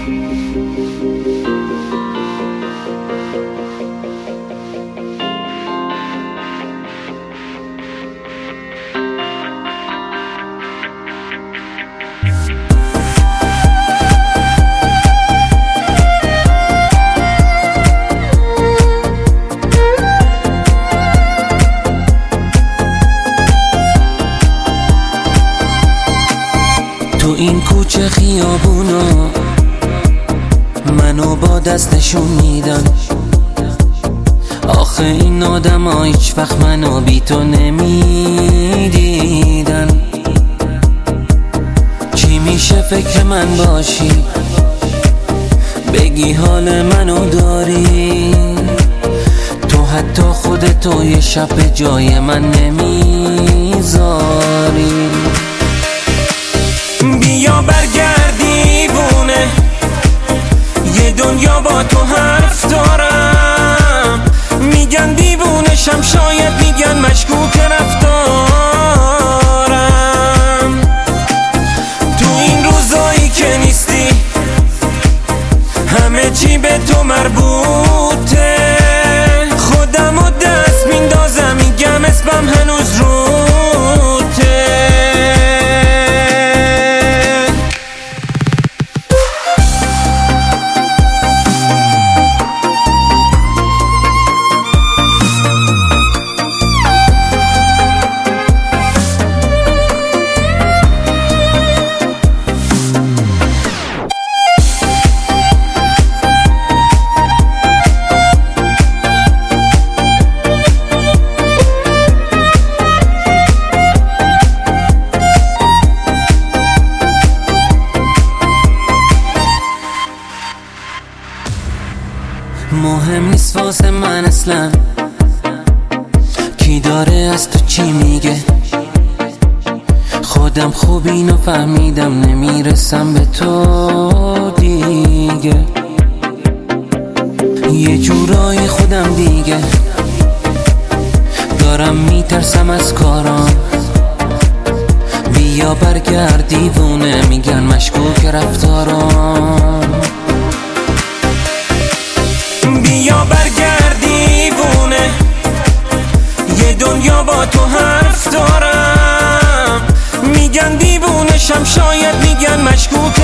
تو این کوچه خیابونا منو با دستشون میدن. آخه این آدم ها هیچ وقت منو بی تو نمیدیدن. چی میشه فکر من باشی بگی حال منو داری؟ تو حتی خودتو یه شب به جای من نمیذاری. بیا برگرد دیوونه، یه دنیا با تو حرف دارم. میگن دیوونشم، شاید میگن مشکوک رفتارم. تو این روزایی که نیستی همه چی به تو مربوطه. خودمو دست میندازم میگم اسمم هنوز روته. مهم نیست واسه من اصلا کی داره از تو چی میگه. خودم خوب اینو فهمیدم، نمیرسم به تو دیگه. یه جورای خودم دیگه دارم میترسم از کارام. بیا برگرد دیوونه، میگن مشکوک رفتارام. بیا برگرد دیوونه، یه دنیا با تو حرف دارم. میگن دیوونشم، شاید میگن مشکوک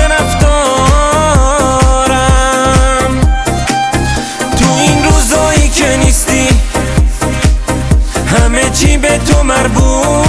رفتارم. تو این روزایی که نیستی همه چی به تو مربوط.